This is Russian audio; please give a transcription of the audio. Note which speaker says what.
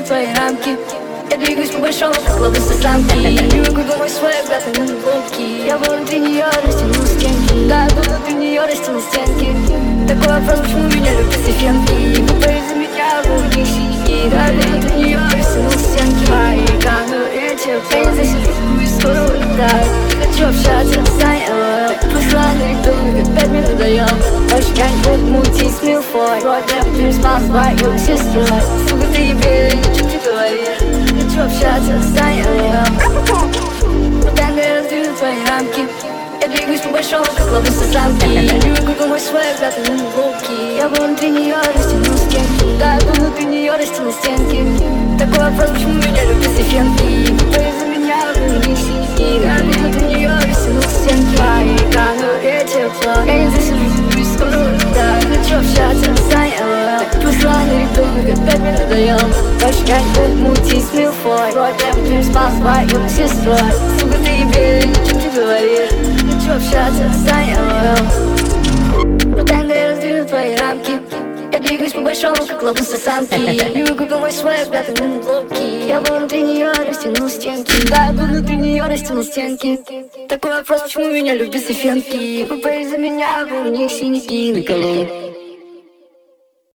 Speaker 1: твои рамки. Я двигаюсь по большому, как лобусы самки. Не могу думать свой взгляд на глубокий. Я был внутри нее, растянул стенки. Да, я был внутри нее, растянул стенки. Такой вопрос, почему меня любят все фенки? Купе из-за меня, в них синяки. Да, я был внутри нее, растянул стенки. Мои кану эти, я не засекречу историю, да. Хочу общаться, заняла. Пошла на ритм, 5 минут даем. Больше я не буду мутить с милфой. Вроде переспал с твоей сестрой. Сука, ты ебей, что ты говоришь? Хочу общаться, заняла. Путанно я раздвину твои рамки. Я двигаюсь по большому, как лобусы самки. Не могу думать свой взгляд на глубокий. Я был внутри нее, растянул стенки. Да, я был внутри нее, растянул стенки. Такой вопрос, почему меня любят все фенки? Кто из-за меня, в них синяки. Да, я был внутри нее, растянул стенки. Мои кану и тепло. Я не засижусь, скоро, да. Хочу общаться, заняла. Пошла на ритм, 5 минут даем. Больше я не буду мутить с милфой. Вроде переспал с твоей сестрой. Сука, ты ебей, что ты говоришь? Хочу общаться, заняла. Путанно я раздвину твои рамки. Я двигаюсь по большому, как лобусы самки. Не могу думать свой взгляд на глубокий. Я был внутри нее, растянул стенки. Да, я был внутри нее, растянул стенки. Такой вопрос, почему меня любят все фенки? Купе из-за меня, в них синяки на колу.